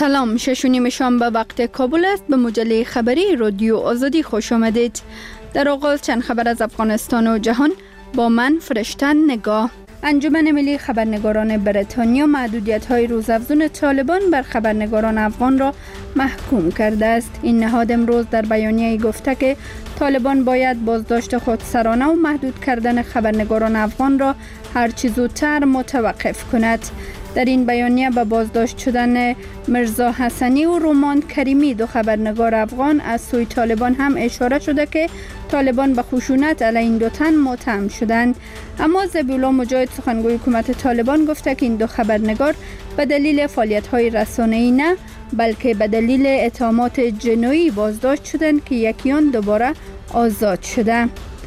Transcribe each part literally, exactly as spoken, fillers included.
سلام، شش و نیم شام به وقت کابل است. به مجله خبری رادیو آزادی خوش آمدید. در آغاز چند خبر از افغانستان و جهان با من فرشته نگاه. انجمن ملی خبرنگاران بریتانیا محدودیت‌های روزافزون طالبان بر خبرنگاران افغان را محکوم کرده است. این نهاد امروز در بیانیه‌ای گفته که طالبان باید بازداشت خودسرانه و محدود کردن خبرنگاران افغان را هر چه زودتر متوقف کند. در این بیانیه به بازداشت شدن مرزا حسنی و رومان کریمی، دو خبرنگار افغان، از سوی طالبان هم اشاره شده که طالبان به خشونت علیه این دو تن متهم شدند. اما ذبیح‌الله مجاهد، سخنگوی حکومت طالبان، گفته که این دو خبرنگار به دلیل فعالیت‌های رسانه‌ای نه، بلکه به دلیل اتهامات جنایی بازداشت شدند که یکیان دوباره آزاد شده.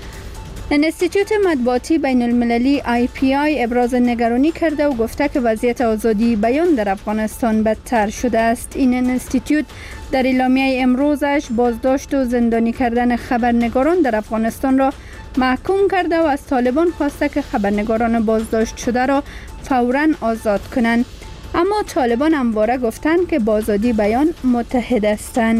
انستیتوت مطبوعاتی بین المللی آی پی آی ابراز نگرانی کرده و گفته که وضعیت آزادی بیان در افغانستان بدتر شده است. این انستیتوت در اعلامیه امروزش بازداشت و زندانی کردن خبرنگاران در افغانستان را محکوم کرده و از طالبان خواسته که خبرنگاران بازداشت شده را فوراً آزاد کنند. اما طالبان همواره گفتند که با آزادی بیان متحد هستند.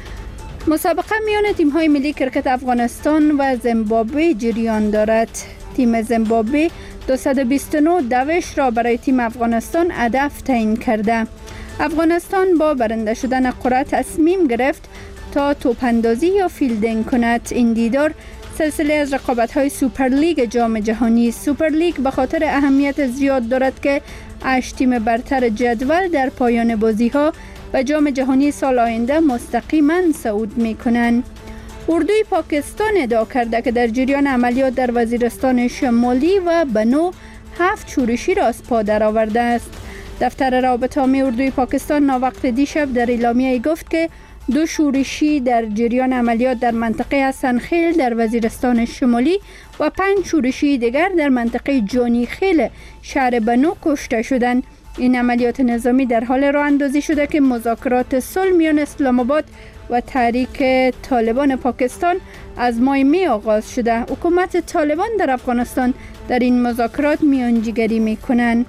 مسابقه میان تیم‌های ملی کرکت افغانستان و زیمبابوه جریان دارد. تیم زیمبابوه دویست و بیست و نه دوش را برای تیم افغانستان هدف تعیین کرده. افغانستان با برنده شدن قرعه تصمیم گرفت تا توپ‌اندازی یا فیلدینگ کند. این دیدار سلسله از رقابت‌های سوپر لیگ جام جهانی. سوپر لیگ به خاطر اهمیت زیاد دارد که هشت تیم برتر جدول در پایان بازی‌ها و جام جهانی سال آینده مستقیما صعود می‌کنند. اردوی پاکستان ادعا کرده که در جریان عملیات در وزیرستان شمالی و بنو هفت شورشی را از پا درآورده است. دفتر رابطه‌عامه اردوی پاکستان ناوقت دیشب در اعلامیه‌ای گفت که دو شورشی در جریان عملیات در منطقه حسن خیل در وزیرستان شمالی و پنج شورشی دیگر در منطقه جانی خیل شهر بنو کشته شدند. این عملیات نظامی در حال راه اندازی شده که مذاکرات صلح میان اسلام آباد و تحریک طالبان پاکستان از ماه می آغاز شده. حکومت طالبان در افغانستان در این مذاکرات میانجیگری میکنند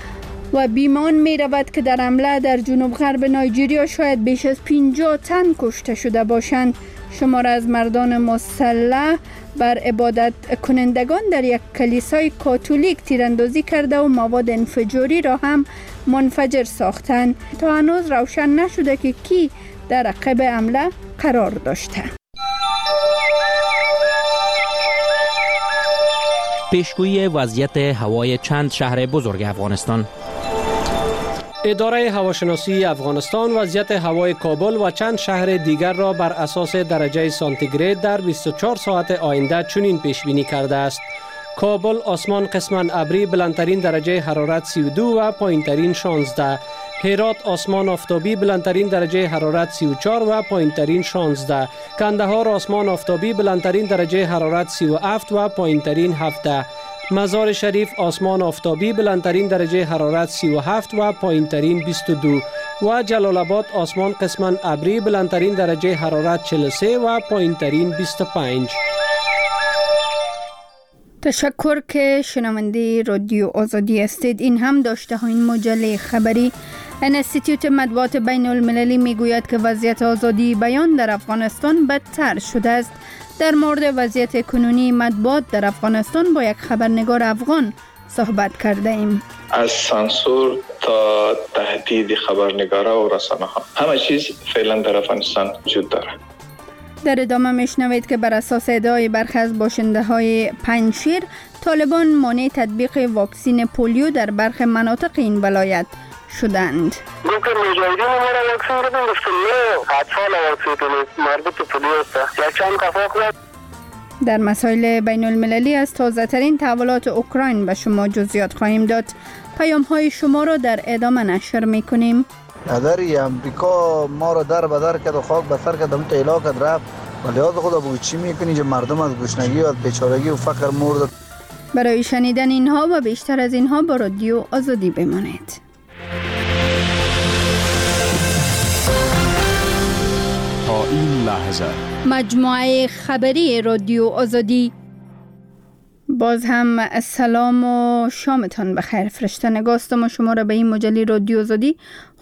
و بیمان می رود که در حمله در جنوب غرب نایجریا شاید بیش از پنجاه تن کشته شده باشند. شمار از مردان مسلح بر عبادت کنندگان در یک کلیسای کاتولیک تیراندازی کرده و مواد انفجاری را هم منفجر ساختند. تا هنوز روشن نشده که کی در عقب حمله قرار داشته. پیشگویی وضعیت هوای چند شهر بزرگ افغانستان. اداره هواشناسی افغانستان وضعیت هوای کابل و چند شهر دیگر را بر اساس درجه سانتیگراد در بیست و چهار ساعت آینده چنین پیش بینی کرده است: کابل آسمان قسماً ابری، بلندترین درجه حرارت سی و دو و پایینترین شانزده. هرات آسمان آفتابی، بلندترین درجه حرارت سی و چهار و پایینترین شانزده. کندهار آسمان آفتابی، بلندترین درجه حرارت سی و هفت و پایینترین هفده. مزار شریف آسمان آفتابی، بلندترین درجه حرارت سی و هفت و پایینترین بیست و دو. و جلال آباد آسمان قسماً ابری، بلندترین درجه حرارت چهل و سه و پایینترین بیست و پنج. تشکر که شنونده رادیو آزادی هستید. این هم داشته ها این مجله خبری. انستیتوت مطبوعات بین المللی میگوید که وضعیت آزادی بیان در افغانستان بدتر شده است. در مورد وضعیت کنونی مطبوعات در افغانستان با یک خبرنگار افغان صحبت کرده ایم. از سانسور تا تهدید خبرنگارا و رسانه ها، همه چیز فعلا در افغانستان وجود داره. در ادامه میشنوید که بر اساس ادعای برخی از باشنده های پنجشیر، طالبان مانع تطبیق واکسین پولیو در برخی مناطق این ولایت شدند. گفتم مجاهدین ما واکسن دادن، گفتم نه اطفال واکسن مربوط به پولیو است. یک چند کفاق. در مسائل بین المللی از تازه ترین تحولات اوکراین به شما جزئیات خواهیم داد. پیام های شما را در ادامه نشر می کنیم. اداری امریکا ما را در بدر کرد و خاک به سر کرد، تو اله کرد رفت، ولی از خدا بگو چی میکنی که مردم از گشنگی و بیچارگی و فقر مرد. برای شنیدن اینها و بیشتر از اینها با رادیو آزادی بمانید. تا این لحظه مجموعه خبری رادیو آزادی. باز هم سلام و شامتان بخیر. فرشته نگاستم و شما را به این مجله رادیو آزادی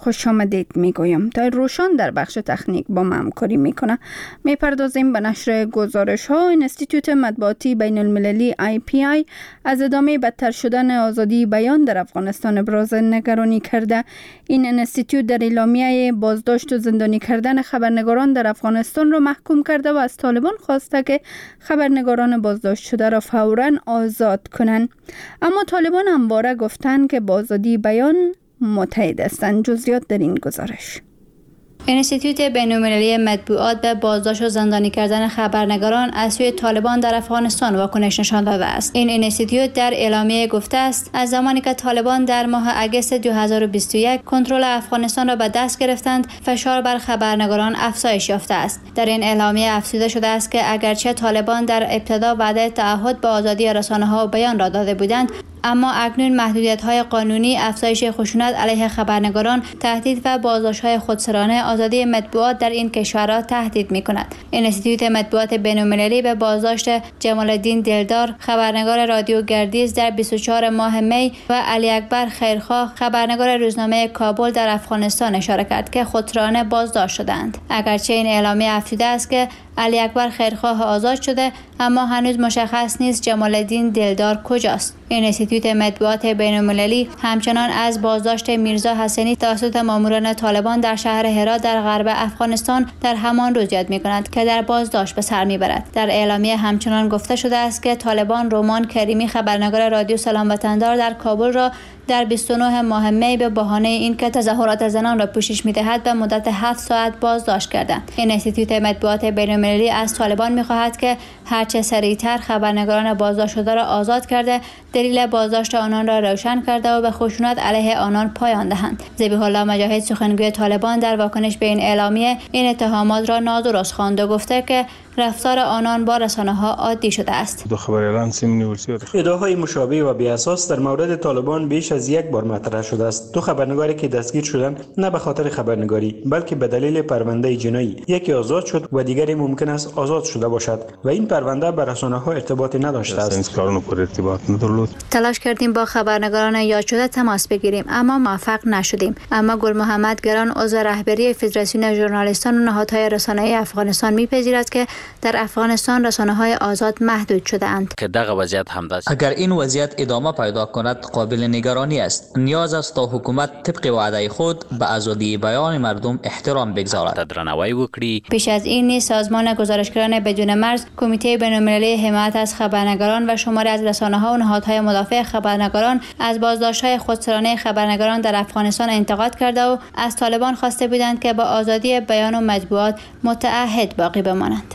خوش آمدید میگویم. تا روشان در بخش تکنیک با ما همکاری میکنه. میپردازیم به نشر گزارش ها. انستیتوت مطبوعاتی بین المللی آی پی آی از ادامه بدتر شدن آزادی بیان در افغانستان ابراز نگرانی کرده. این انستیتوت در اعلامیه بازداشت و زندانی کردن خبرنگاران در افغانستان را محکوم کرده و از طالبان خواسته که خبرنگاران بازداشت شده را فوراً آزاد کنند. اما طالبان همواره گفتند که با آزادی بیان متحد هستند. جزئیات در این گزارش. انستیتوت بین‌المللی مطبوعات به بازداشت و زندانی کردن خبرنگاران از سوی طالبان در افغانستان واکنش نشان داده است. این انستیتوت در اعلامیه گفته است از زمانی که طالبان در ماه اگست دو هزار و بیست و یک کنترل افغانستان را به دست گرفتند، فشار بر خبرنگاران افزایش یافته است. در این اعلامیه افزوده شده است که اگرچه طالبان در ابتدا وعده تعهد به آزادی رسانه‌ها و بیان را داده بودند، اما اکنون محدودیت‌های قانونی، افزایش خشونت علیه خبرنگاران، تهدید و بازداشت‌های خودسرانه آزادی مطبوعات در این کشور را تهدید می‌کند. انستیتوت مطبوعات بین‌المللی به بازداشت جمال الدین دلدار، خبرنگار رادیو گردیز در بیست و چهارم ماه می و علی اکبر خیرخواه، خبرنگار روزنامه کابل در افغانستان اشاره کرد که خودسرانه بازداشت شدند. اگرچه این اعلامیه افزوده است که علی اکبر خیرخواه آزاد شده، اما هنوز مشخص نیست جمال الدین دلدار کجاست. انستیتوت مطبوعات بین‌المللی همچنان از بازداشت میرزا حسینی توسط ماموران طالبان در شهر هرات در غرب افغانستان در همان روز یاد می‌کند که در بازداشت به سر می‌برد. در اعلامیه همچنان گفته شده است که طالبان رومان کریمی، خبرنگار رادیو سلام وطندار در کابل را در بیست و نه ماه می به بهانه اینکه تظاهرات زنان را پوشش می‌دهد به مدت هفت ساعت بازداشت کردند. انستیتوت مطبوعات بین‌المللی از طالبان می‌خواهد که هرچه سریعتر خبرنگاران بازداشت شده را آزاد کرده، دلیل بازداشت آنان را روشن کرده و به خشونت علیه آنان پایان دهند. ذبیح الله مجاهد، سخنگوی طالبان، در واکنش به این اعلامیه این اتهامات را نادرست خواند و گفته که رفتار آنان با رسانه‌ها عادی شده است. ادعاهای مشابه و بی اساس در مورد طالبان بیش از یک بار مطرح شده است. دو خبرنگاری که دستگیر شدند نه به خاطر خبرنگاری بلکه به دلیل پرونده جنایی، یکی آزاد شد و دیگری ممکن است آزاد شده باشد و این پرونده به رسانه‌ها ارتباطی نداشته است. تلاش کردیم با خبرنگاران یاد شده تماس بگیریم اما موفق نشدیم. اما گل محمد گران، عضو رهبری فدراسیون ژورنالیستان و نهادهای رسانه‌ای افغانستان، می‌پذیرد که در افغانستان رسانه‌های آزاد محدود شده‌اند. که دغه وضعیت هم داشت. اگر این وضعیت ادامه پیدا کند قابل نگرانی است. نیاز است تا حکومت طبق وعده خود به آزادی بیان مردم احترام بگذارد. درناوی وکړي. پیش از این نیز سازمان گزارشگران بدون مرز، کمیته بین‌المللی حمایت از خبرنگاران و شماری از رسانه‌ها و نهادهای مدافع خبرنگاران از بازداشت‌های خودسرانه خبرنگاران در افغانستان انتقاد کرده و از طالبان خواسته بودند که با آزادی بیان و مطبوعات متعهد باقی بمانند.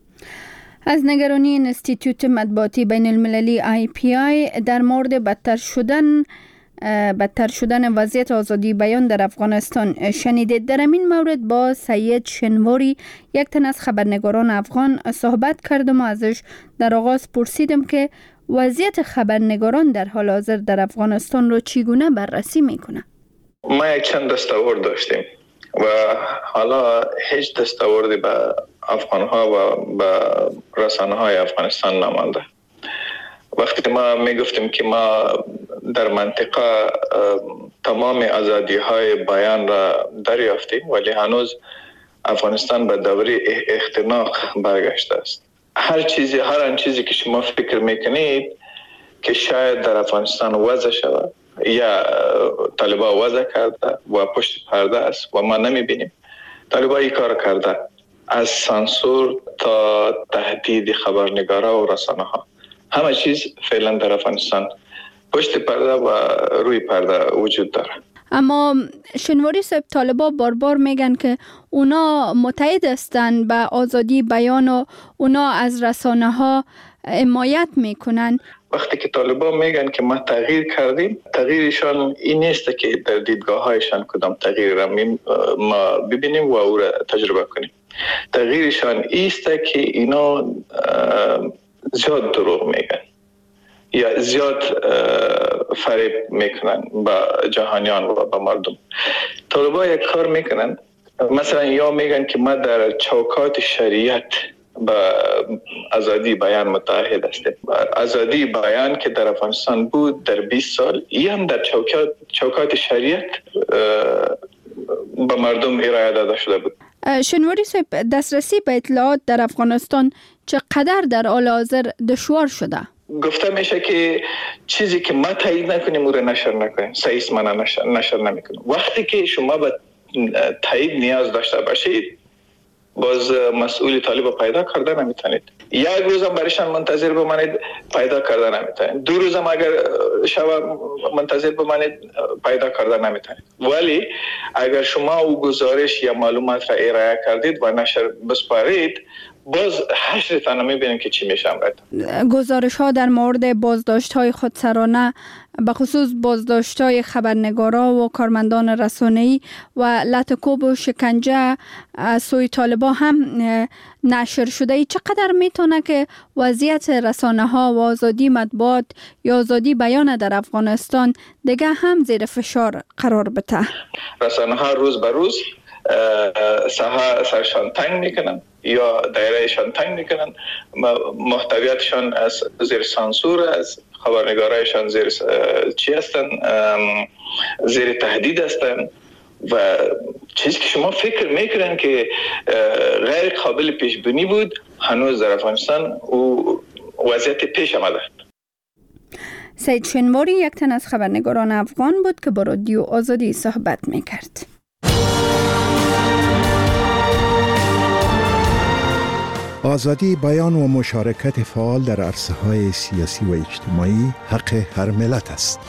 از نگرانی انستیتوت مطبوعاتی بین المللی آی پی آی در مورد بدتر شدن بدتر شدن وضعیت آزادی بیان در افغانستان شنیدید. در این مورد با سید شنواری، یک تن از خبرنگاران افغان، صحبت کردم و ازش در آغاز پرسیدم که وضعیت خبرنگاران در حال حاضر در افغانستان رو چگونه بررسی میکنه. ما یک چند دستاورد داشتیم و حالا هیچ دستاوردی به افغان‌ها و به رسانه‌های افغانستان نمانده. وقتی ما میگفتیم که ما در منطقه تمام آزادی‌های بیان را دریافتیم، ولی هنوز افغانستان به دوره اختناق برگشته است. هر چیزی هر آن چیزی که شما فکر میکنید که شاید در افغانستان وضع شود یا طالبان وضع کرده و پشت پرده است و ما نمیبینیم. طالبان این کار کرده، از سانسور تا تهدید خبرنگارا و رسانه ها، همه چیز فعلا در افغانستان پشت پرده و روی پرده وجود داره. اما شنواری صاحب، طالبان بار بار میگن که اونا متحد هستن به آزادی بیان و اونا از رسانه ها حمایت میکنن. وقتی که طالبان میگن که ما تغییر کردیم، تغییرشان این نیست که در دیدگاه هایشان کدام تغییر را ما ببینیم و او را تجربه کنیم. تغییرشان ایست که اینا زیاد دروغ میگن یا زیاد فریب میکنن با جهانیان و با مردم. طالبان یک کار میکنن، مثلا یا میگن که ما در چوکات شریعت با آزادی بیان متحد هستیم. آزادی بیان که در افغانستان بود در بیست سال، این هم در چوکات چوکات شریعت به مردم ارائه داده شده بود. شنواری صاحب، دسترسی به اطلاعات در افغانستان چقدر در حال حاضر دشوار شده؟ گفته میشه که چیزی که ما تایید نکنیم او را نشر نکنیم، صحیح ما نشر, نشر نمیکنیم. وقتی که شما به تایید نیاز داشته باشید باز مسئول طالب پیدا کرده نمیتونید. یک روزم برایشان منتظر بمانید پیدا کرده نمیتونید. دو روزم اگر شب منتظر بمانید پیدا کرده نمیتونید. ولی اگر شما او گزارش یا معلومات را ارائه کردید و نشر بسپارید باز حشرتان میبینیم که چی میشه. گزارش ها در مورد بازداشت های خودسرانه به خصوص بازداشت های خبرنگارا و کارمندان رسانه‌ای و لطکوب و شکنجه از سوی طالبان هم نشر شده. چقدر میتونه که وضعیت رسانه ها و آزادی مطبوعات یا آزادی بیان در افغانستان دیگه هم زیر فشار قرار بده؟ رسانه ها روز به روز ساحه سرشان تنگ میکنن یا دایرهشان تنگ میکنن، محتویاتشان از زیر سانسور است، خبرنگارایشان زیر چی هستن، زیر تهدید هستن و چیزی که شما فکر میکنن که غیر قابل پیش بینی بود هنوز در افغانستان او وضعیت پیش آمده. سید شنواری یک تن از خبرنگاران افغان بود که با رادیو آزادی صحبت میکرد. آزادی بیان و مشارکت فعال در عرصه‌های سیاسی و اجتماعی حق هر ملت است.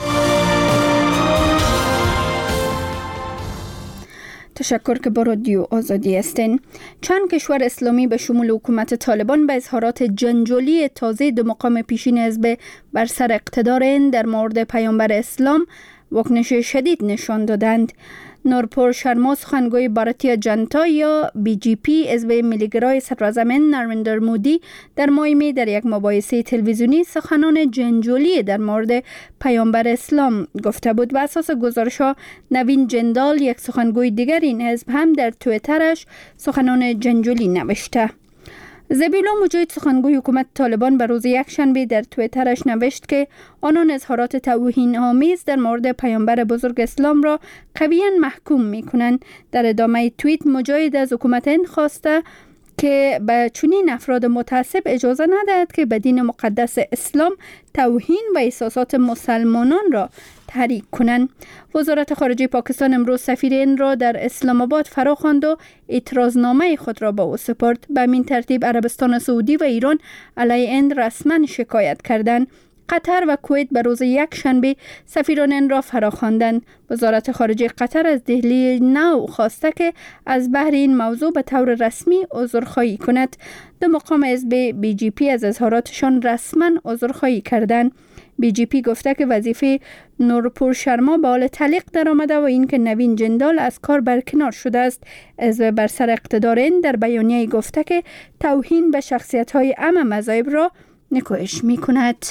تشکر که با رادیو آزادی هستین. چند کشور اسلامی به شمول حکومت طالبان به اظهارات جنجالی تازه دو مقام پیشین حزب بر سر اقتدار این در مورد پیامبر اسلام واکنش شدید نشان دادند. نورپور شرما سخنگوی بھارتیہ جنتا یا بی جی پی حزب ملیگرای صدراعظم نریندر مودی در ماه می در یک مباحثه تلویزیونی سخنان جنجالی در مورد پیامبر اسلام گفته بود و اساس گزارش‌ها نوین جندال یک سخنگوی دیگر این حزب هم در توییترش سخنان جنجالی نوشته. زبیلا مجاهد سخنگوی حکومت طالبان به روز یکشنبه در توییترش نوشت که آنان اظهارات توهین‌آمیز در مورد پیامبر بزرگ اسلام را قویاً محکوم می‌کنند. در ادامه توییت مجاهد از حکومت هند خواسته که به چنین افراد متعصب اجازه ندهد که به دین مقدس اسلام توهین و احساسات مسلمانان را تحریک کنند. وزارت خارجه پاکستان امروز سفیر هند را در اسلام آباد فراخواند و اعتراضنامه خود را به او سپرد. به همین ترتیب عربستان سعودی و ایران علیه هند رسما شکایت کردند. قطر و کویت به روز یک شنبه سفیران این را فراخواندند. وزارت خارجه قطر از دهلی نو خواسته که از بحر این موضوع به طور رسمی عذرخواهی کند. دو مقام حزب بی جی پی از اظهاراتشان رسما عذرخواهی کردند. بی جی پی گفته که وظیفه نورپور شرما به حال تعلیق درآمده و اینکه نوین جندال از کار برکنار شده است. حزب بر سر اقتدار این در بیانیه گفته که توهین به شخصیت‌های اعم مذاهب را نکوهش می‌کند.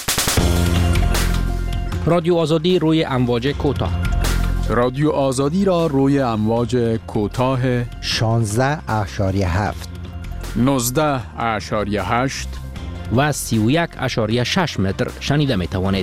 رادیو آزادی روی امواج کوتاه. رادیو آزادی را روی امواج کوتاه شانزده اشاریه هفت، نوزده اشاریه هشت و سی و یک اشاریه شش متر شنیده می توانید.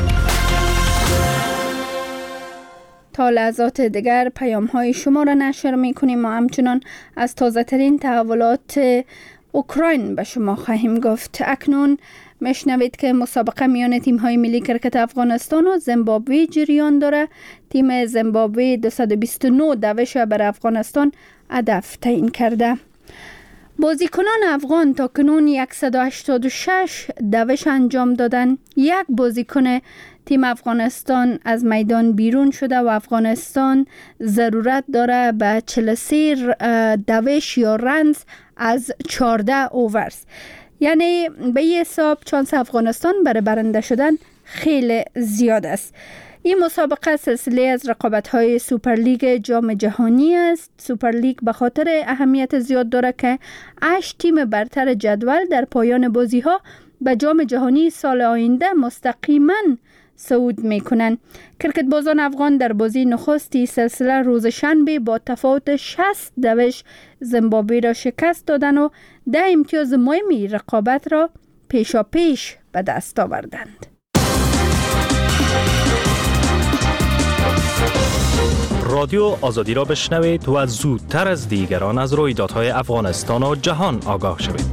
تا لحظات دیگر پیام های شما را نشر می کنیم و همچنان از تازه ترین تحولات اوکراین به شما خواهیم گفت. اکنون میشنوید که مسابقه میان تیم های ملی کرکت افغانستان و زیمبابوه جریان داره. تیم زیمبابوه دویست و بیست و نه دوش بر افغانستان هدف تعیین کرده. بازیکنان افغان تا کنون صد و هشتاد و شش دوش انجام دادن. یک بازیکن تیم افغانستان از میدان بیرون شده و افغانستان ضرورت داره به چهل و سه دوش یا رنز از چهارده اوورز. یعنی به این حساب چانس افغانستان برای برنده شدن خیلی زیاد است. این مسابقه سلسله از رقابت‌های سوپرلیگ جام جهانی است. سوپرلیگ به خاطر اهمیت زیاد داره که هشت تیم برتر جدول در پایان بازی‌ها به جام جهانی سال آینده مستقیما صعود می‌کنند. کرکت بازان افغان در بازی نخستی سلسله روز شنبه با تفاوت شصت دوش زیمبابوه را شکست دادند و ده امتیاز مهمی رقابت را پیشا پیش به دست آوردند. رادیو آزادی را بشنوید و زودتر از دیگران از رویدادهای افغانستان و جهان آگاه شوید.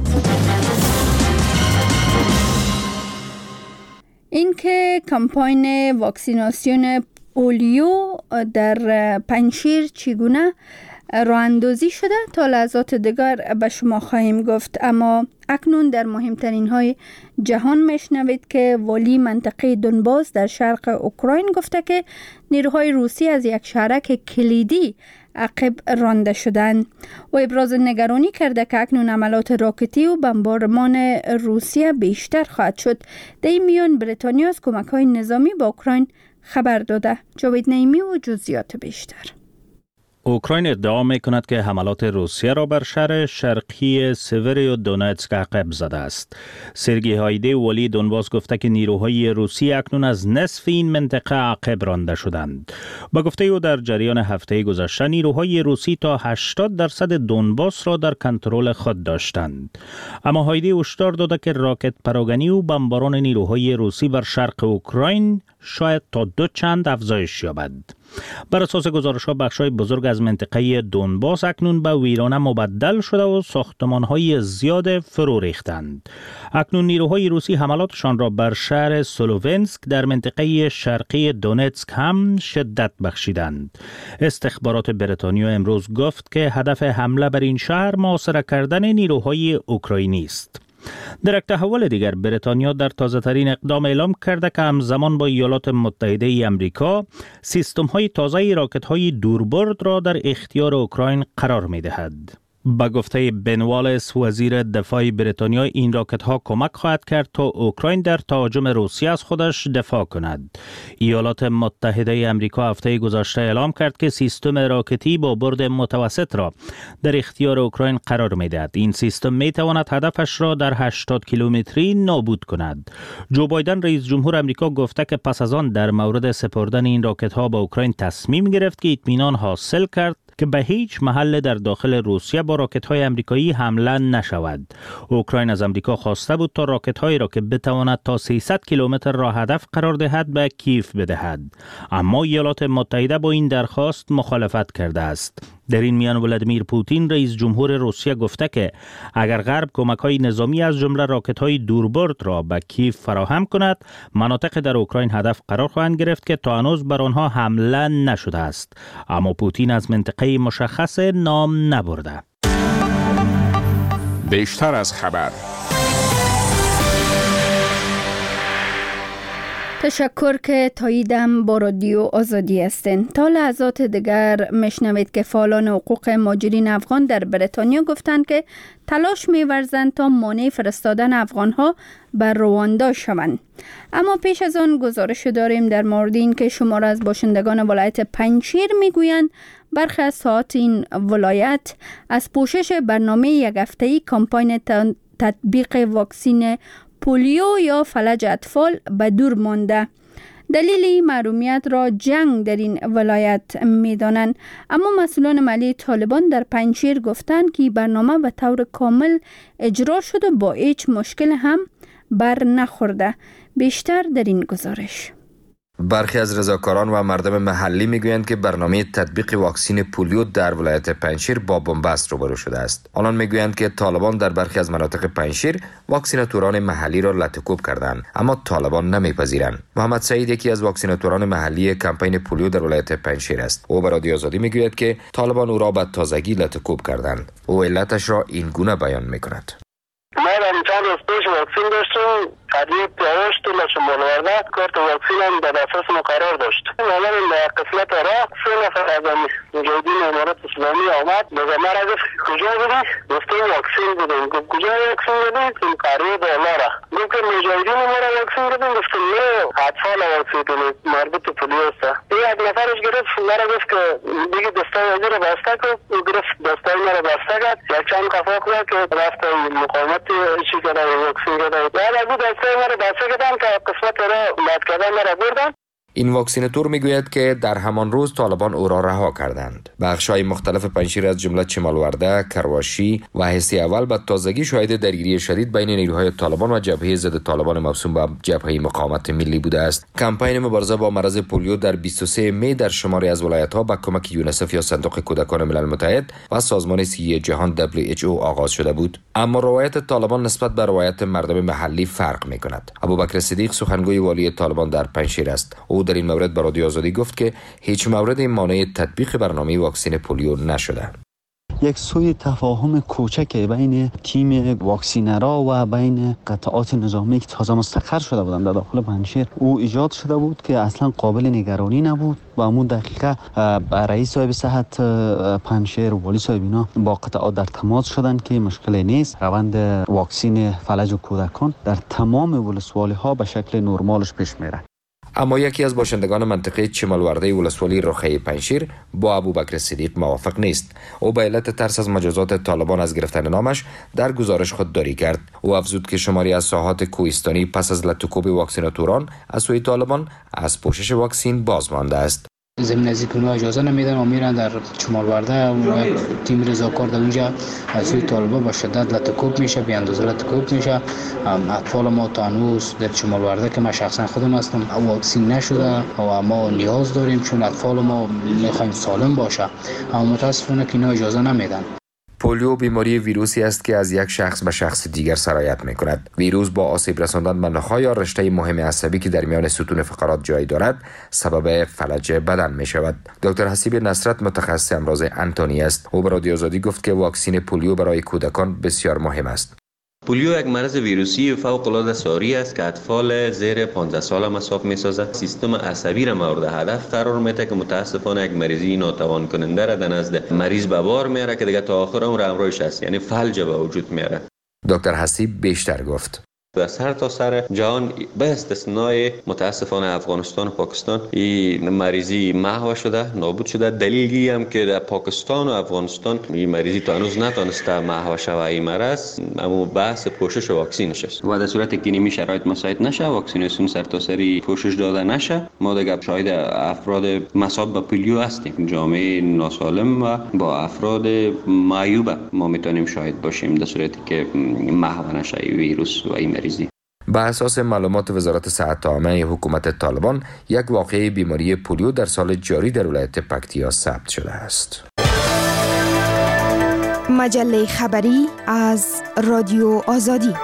اینکه کمپاین واکسیناسیون پولیو در پنجشیر چگونه راه اندازی شده تا لحظات دیگر به شما خواهیم گفت، اما اکنون در مهمترین های جهان میشنوید که والی منطقه دونباس در شرق اوکراین گفته که نیروهای روسی از یک شهرک کلیدی عقب رانده شدند و ابراز نگرانی کرده که اکنون عملات راکتی و بمبارمان روسیه بیشتر خواهد شد. در این میان بریتانیا از کمک‌های نظامی با اوکراین خبر داده. جاوید نعیمی و جزئیات بیشتر. اوکراین ادعا می کند که حملات روسیه را بر شهر شرقی سیویرودونتسک عقب زده است. سرگی هایده والی دونباس گفته که نیروهای روسی اکنون از نصف این منطقه عقب رانده شدند. با گفته او در جریان هفته گذشته نیروهای روسی تا هشتاد درصد دونباس را در کنترل خود داشتند. اما هایده هشدار داده که راکت پراگنی و بمباران نیروهای روسی بر شرق اوکراین شاید تا دو چند افزایش یابد. بر اساس گزارش‌ها بخش‌های بزرگ از منطقه دونباس اکنون به ویرانه مبدل شده و ساختمان‌های زیاد فرو ریختند. اکنون نیروهای روسی حملاتشان را بر شهر سلوونسک در منطقه شرقی دونتسک هم شدت بخشیدند. استخبارات بریتانیا امروز گفت که هدف حمله بر این شهر محاصره کردن نیروهای اوکراینی است. در یک تحول دیگر بریتانیا در تازه‌ترین اقدام اعلام کرده که همزمان با ایالات متحده ای آمریکا سیستم‌های تازه راکت‌های دوربرد را در اختیار اوکراین قرار می‌دهد. با گفته بن والیس وزیر دفاع بریتانیا این راکت ها کمک خواهد کرد تا اوکراین در تهاجم روسیه از خودش دفاع کند. ایالات متحده آمریکا هفته گذشته اعلام کرد که سیستم راکتی با برد متوسط را در اختیار اوکراین قرار می‌دهد. این سیستم می‌تواند هدفش را در هشتاد کیلومتری نابود کند. جو بایدن رئیس جمهور آمریکا گفته که پس از آن در مورد سپردن این راکت ها به اوکراین تصمیم گرفت که اطمینان حاصل کرد که به هیچ محل در داخل روسیه با راکت‌های آمریکایی حمله نشود. اوکراین از آمریکا خواسته بود تا راکت‌هایی را که بتواند تا سیصد کیلومتر را هدف قرار دهد به کیف بدهد، اما ایالات متحده با این درخواست مخالفت کرده است. در این میان ولادیمیر پوتین رئیس جمهور روسیه گفته که اگر غرب کمک‌های نظامی از جمله راکت‌های دوربرد را به کیف فراهم کند، مناطق در اوکراین هدف قرار خواهند گرفت که تا هنوز بر آنها حمله نشده است. اما پوتین از منطقه مشخص نام نبرده. بیشتر از خبر. تشکر که تاییدم با رادیو آزادی هستین. تا لحظات دیگر میشنوید که فعالان حقوق مهاجرین افغان در بریتانیا گفتند که تلاش می‌ورزند تا مانع فرستادن افغان‌ها بر رواندا شوند. اما پیش از آن گزارش داریم در مورد این که شمار از باشندگان ولایت پنجشیر میگویند برخی از ساعات این ولایت از پوشش برنامه یک هفته‌ای کمپاین تطبیق واکسین پولیو یا فلج اطفال به دور مانده. دلیل محرومیت را جنگ در این ولایت می‌دانند، اما مسئولان محلی طالبان در پنجشیر گفتند که برنامه به طور کامل اجرا شده با هیچ مشکل هم بر نخورده. بیشتر در این گزارش. برخی از رضاکاران و مردم محلی میگویند که برنامه تطبیق واکسین پولیو در ولایت پنجشیر با بنبست روبرو شده است. آنان میگویند که طالبان در برخی از مناطق پنجشیر واکسیناتوران محلی را لطکوب کردند، اما طالبان نمیپذیرند. محمد سعید یکی از واکسیناتوران محلی کمپین پولیو در ولایت پنجشیر است. او به رادیو آزادی میگوید که طالبان او را به تازگی لطکوب کردند. او علتش را این گونه بیان میکند. ما در چند روز پیش واکسین داشتیم، قریب دواشت و شمالورده کارت واکسین هم در اساس مقرر داشت. آمدیم به قسمت راه، سه نفر از مجاهدین امارات اسلامی آمد به ما را گفت کجا بودی؟ گفتیم واکسین بودیم. گفت کجا واکسین بودیم؟ گفتیم قریب بالا را. گفت که مجاهدین ما را واکسین بودیم؟ گفتیم نه، اطفال واکسین بودیم، مربوط به پولیو است. یک نفرش گرفت ما را گفت که دیگه دستای وزیر را بسته کن. گرفت دستای ما را بسته کرد، یک چند کفا کرد که رفت مقاومت چی کرده واکسین کرده. بعد از اون دستای ما را بسته کردن که قسمت را بد کردن ما را بردن. این واکسیناتور میگوید که در همان روز طالبان او را رها کردند. بخش‌های مختلف پنجشیر از جمله چمالورده، کرواشی و حصه اول به تازگی شاهد درگیری شدید بین نیروهای طالبان و جبهه ضد طالبان موسوم به جبهه مقاومت ملی بوده است. کمپین مبارزه با مرض پولیو در بیست و سوم می در شماری از ولایت‌ها با کمک یونیسف یا صندوق کودکان ملل متحد و سازمان صحی جهان دبلیو اچ او آغاز شده بود. اما روایت طالبان نسبت به روایت مردم محلی فرق می‌کند. ابوبکر صدیق سخنگوی والی طالبان در پنجشیر است. او در این مورد به رادیو آزادی گفت که هیچ مورد مانع تطبیق برنامه واکسن پولیو نشده. یک سوی تفاهم کوچک بین تیم واکسینرها و بین قطعات نظامی که تازه مستقر شده بودند در داخل پنجشیر او ایجاد شده بود که اصلا قابل نگرانی نبود و همون دقیقه رئیس صاحب صحت پنجشیر و والی صاحب اینا با قطعات در تماس شدند که مشکلی نیست. روند واکسین فلج و کودکان در تمام ولسوالی ها به شکل نرمالش پیش میره. اما یکی از باشندگان منطقه چمالورده ولسوالی رخه پنجشیر با ابوبکر صدیق موافق نیست. او به علت ترس از مجازات طالبان از گرفتن نامش در گزارش خودداری کرد. او افزود که شماری از ساحات کوهستانی پس از لطوکوب واکسیناتوران از سوی طالبان از پوشش واکسین باز مانده است. ضمن از اینکه اونها اجازه نمیدن و میرن در چمالورده و تیم رضاکار در اونجا از سوی طالبان با شدت لطوکوب میشه، بی اندازه لطوکوب میشه. اطفال ما تا هنوز در چمالورده که من شخصا خودم هستم واکسین نشده و ما نیاز داریم چون اطفال ما میخوایم سالم باشه، اما متاسفانه که اینا اجازه نمیدن. پولیو بیماری ویروسی است که از یک شخص به شخص دیگر سرایت می کند. ویروس با آسیب رساندن به نخاع یا رشته مهم عصبی که در میان ستون فقرات جای دارد سبب فلج بدن می شود. دکتر حسیب نصرت متخصص امراض انتونی است. او به رادیو آزادی گفت که واکسن پولیو برای کودکان بسیار مهم است. پولیو یک مرض ویروسی فوق العاده ساری است که اطفال زیر پانزده سال مصاب می‌سازد. سیستم عصبی را مورد هدف قرار میده که متاسفانه یک مریضی ناتوان کننده را در نزد مریض به بار میاره که دیگه تا آخر عمر همراهش است، یعنی فلج به وجود میاره. دکتر حسیب بیشتر گفت در سر تا سر جهان به استثنای متاسفانه افغانستان و پاکستان این مریضی محو شده، نابود شده. دلیلی هم که در پاکستان و افغانستان این مریضی تا هنوز نتونسته محو شود این مرض، اما بحث پوشش و واکسینش است. و در صورتی که نمی شرایط مساعد نشه، واکسیناسیون سرتاسری پوشش داده نشه، ما دیگه شاهد افراد مصاب به پولیو هستیم. جامعه ناسالم و با افراد معیوب ما میتونیم شاهد باشیم در صورتی که محو نشه ویروس و این به اساس معلومات وزارت صحت عامه حکومت طالبان، یک واقعه بیماری پولیو در سال جاری در ولایت پکتیا ثبت شده است. مجله خبری از رادیو آزادی.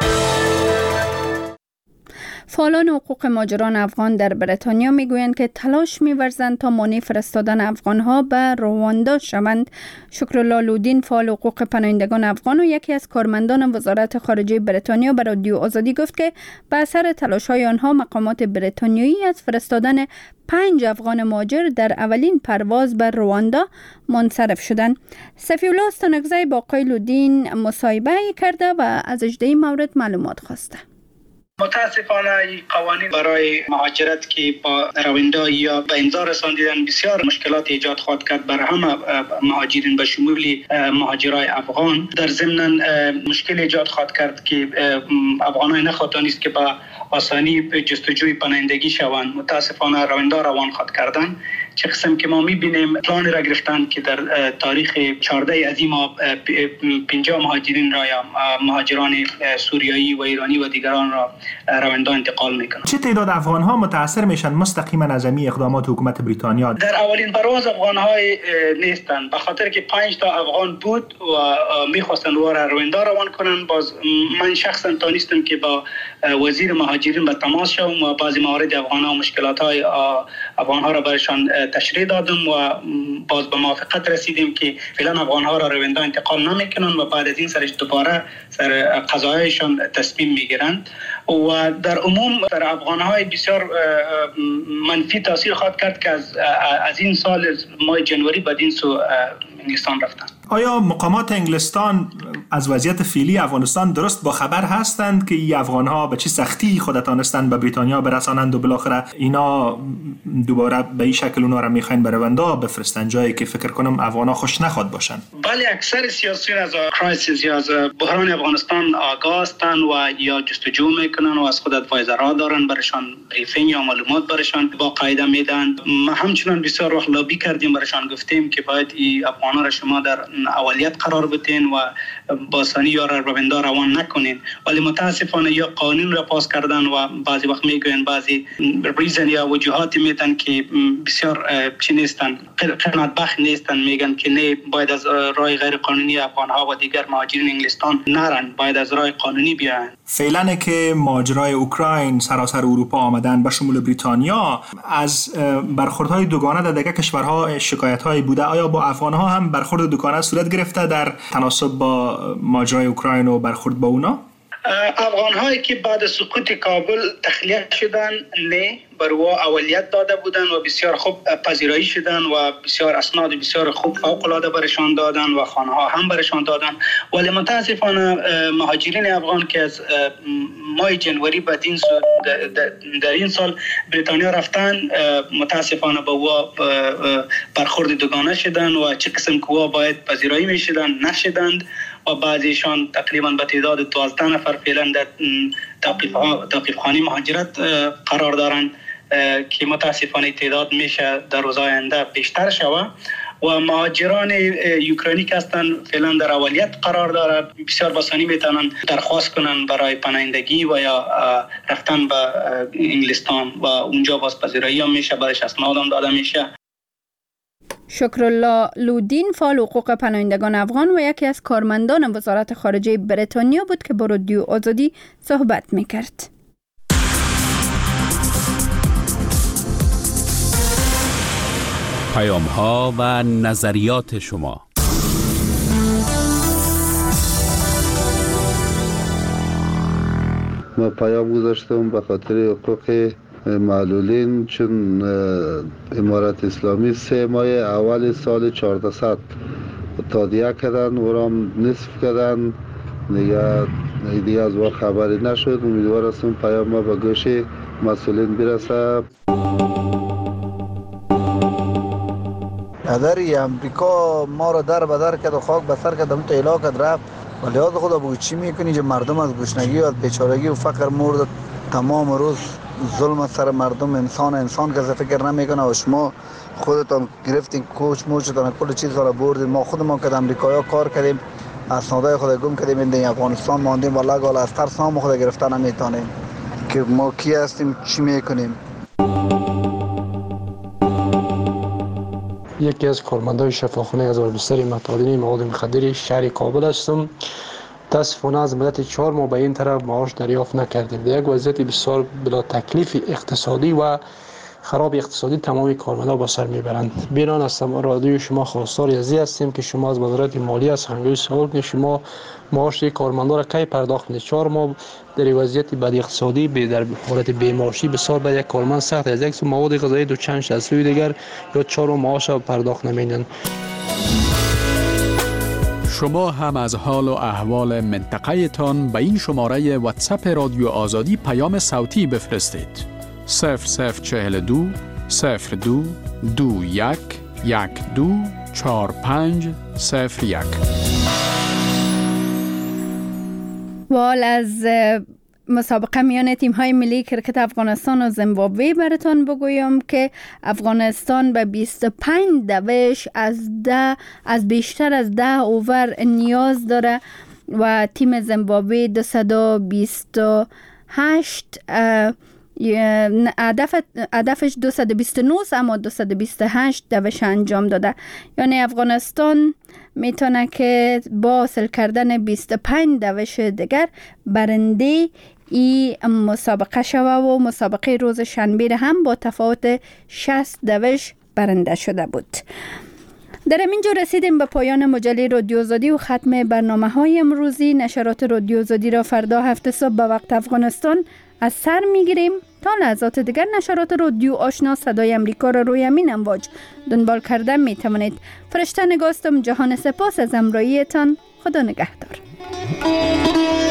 فعالان حقوق مهاجران افغان در بریتانیا میگویند که تلاش می‌ورزند تا مانع فرستادن افغان‌ها به رواندا شوند. شکرالله لودین، فعال حقوق پناهندگان افغان و یکی از کارمندان وزارت خارجه بریتانیا، به رادیو آزادی گفت که به اثر تلاش‌های آنها مقامات بریتانیایی از فرستادن پنج افغان مهاجر در اولین پرواز به رواندا منصرف شدند. صفی‌الله استانکزی با آقای لودین مصاحبه کرده و از اجده مورد معلومات خواسته. متاسفانه این قوانین برای مهاجرت که با رواندا یا به انذار رساندن بسیار مشکلات ایجاد خواهد کرد برای همه مهاجرین به شمول مهاجرای افغان. در ضمن مشکل ایجاد خواهد کرد که افغانای نخواتانیست که با آسانی جستجوی پناهندگی شوند. متاسفانه رواندا روان خواهد کردن. چه قسم که ما میبینیم پلان را گرفتن که در تاریخ چهارده از این ماه پنجاه مهاجرین را یا مهاجران سوریایی و ایرانی و دیگران را رواندا انتقال میکنند. چه تعداد افغان ها متاثر میشن مستقیما از این اقدامات حکومت بریتانیا؟ در اولین پرواز افغان های نیستند، به خاطر که پنج تا افغان بود و میخواستن او را رواندا روان کنند. باز من شخصا تانستم که با وزیر مهاجرین به تماس شوم و بعضی موارد افغان ها و مشکلات های افغان ها را برشان تشریح دادم و باز به موافقت رسیدیم که فعلا افغان ها را رواندا انتقال نمیکنن و بعد از این سرش دوباره سر قضایشان تصمیم میگیرند. و در عموم در افغان های بسیار منفی تاثیر خواهد کرد که از از این سال ماه جنوری بعد این سو انگلستان رفتن. آیا مقامات انگلستان از وضعیت فعلی افغانستان درست با خبر هستند که این افغان‌ها به چه سختی خود تانستند به بریتانیا برسانند و بالاخره اینا دوباره به این شکل اونا را میخواین به روندا بفرستن، جایی که فکر کنم افغان‌ها خوش نخواد باشند؟ بله، اکثر سیاسیون از کرایسیس یا از بحران افغانستان آگاه هستند و یا جستجو میکنن و از خود ادوایزرها دارن، برشان بریفینگ یا معلومات برشان با قاعده میدن. ما همچنان بسیار وقت لابی کردیم، برشان گفتیم که باید این افغان‌ها را شما در اولیت قرار بدین و با ثانی یا روندا روان نکنین، ولی متاسفانه یا قانون را پاس کردن و بعضی وقت میگوین بعضی ریزن یا وجوهاتی میدن که بسیار چی نیستن، قناعت بخش نیستن، میگن که نه باید از راه غیر قانونی افغان‌ها و دیگر مهاجرین انگلستان نرن، باید از راه قانونی بیاین. فعلا که ماجرای اوکراین سراسر اروپا آمدن به شمول بریتانیا، از برخوردهای دوگانه در دیگر کشورها شکایت‌هایی بوده. آیا با افغان‌ها هم برخورد دوگانه صورت گرفته در تناسب با ماجرای اوکراین و برخورد با اونا؟ افغان هایی که بعد سقوط کابل تخلیه شدن نه بر او اولیت داده بودن و بسیار خوب پذیرایی شدن و بسیار اسناد بسیار خوب فوق العاده برشان دادن و خانه ها هم برشان دادن، ولی متاسفانه مهاجرین افغان که از ماه جنوری بعد این در این سال بریتانیا رفتن متاسفانه با او برخورد دوگانه شدن و چه قسم که او باید پذیرایی می شدن نشدند و بعضیشان تقریبا به تعداد دوازده نفر فعلا در توقیف خانه مهاجرت قرار دارند که متاسفانه تعداد میشه در روزهای آینده بیشتر شود و مهاجران اوکراینی که هستند فعلا در اولیت قرار دارند، بسیار بسانی میتونن درخواست کنن برای پناهندگی و یا رفتن به انگلستان و اونجا باز پذیرایی هم میشه، بعدش اسناد هم داده میشه. شکرالله لودین فعال حقوق پناهندگان افغان و یکی از کارمندان وزارت خارجه بریتانیا بود که با رادیو آزادی صحبت میکرد. پیام ها و نظریات شما. ما پیام گذاشتم به خاطر حقوق معلولین، چون امارت اسلامی سه ماه اول سال چهاردهصد تادیه کردن و رام نصف کردن دیگه دیگه از وقت خبری نشد. امیدوار هستم پیام ما به گوش مسئولین برسه. اداری امریکا ما را در بدر کرد و خاک بسر کرد، هم تو علاقه رفت و لحاظ خدا بگو چی میکنی که مردم از گشنگی و از بیچارگی و فقر مرد تمام روز ظلم سر مردم. انسان انسان کسی فکر نمیکنه و شما خودتان گرفتین کوچ موچتان کل چیز را بردین. ما خود ما که امریکایا کار کردیم، اسنادای خود گم کردیم، این افغانستان ماندیم و لگال از ترس نام خود گرفتن نمیتونیم که ما کی هستیم چی میکنیم. یکی از کارمندای شفاخانه از بستر متادین مواد مخدر شهر کابل هستم. متاسفانه از مدت چهار ماه به این طرف معاش دریافت نکردیم. در یک وضعیت بسیار بلا تکلیف اقتصادی و خراب اقتصادی تمامی کارمندا با سر میبرند. بنان هستم رادیو شما خواستار ازی هستیم که شما از وزارت مالیه از هنگام سوال که شما معاش کارمندا را کی پرداخت کنید. چهار ماه در وضعیت بد اقتصادی به در حالت بیمارشی بسیار برای یک کارمند سخت از یک سو مواد غذایی دو چند از سوی دیگر یا چهار ماه معاش پرداخت نمی‌کنند. شما هم از حال و احوال منطقه تان به این شماره واتساپ رادیو آزادی پیام صوتی بفرستید. صفر صفر چهل دو صفر دو دو یک یک دو چهار پنج صفر یک. وال از مسابقه میان تیم‌های ملی کرکت افغانستان و زیمبابوه براتون بگویم که افغانستان به بیست و پنج دوش از ده از بیشتر از ده اوور نیاز داره و تیم زیمبابوه دویست و بیست و هشت هدف هدفش دویست و بیست و نه اما دویست و بیست و هشت دوش انجام داده. یعنی افغانستان میتونه که با حاصل کردن بیست و پنج دوش دیگر برنده ای مسابقه شوه و مسابقه روز شنبه هم با تفاوت شصت دوش برنده شده بود. در اینجا رسیدیم به پایان مجله رادیو آزادی و ختم برنامه های امروزی. نشرات رادیو آزادی را فردا هفت صبح به وقت افغانستان از سر میگیریم. تا لحظات دیگر نشرات رادیو آشنا صدای امریکا را روی همین امواج دنبال کرده می توانید. فرشته نگاستم. جهان سپاس از همراهیتان. خدا نگهدار.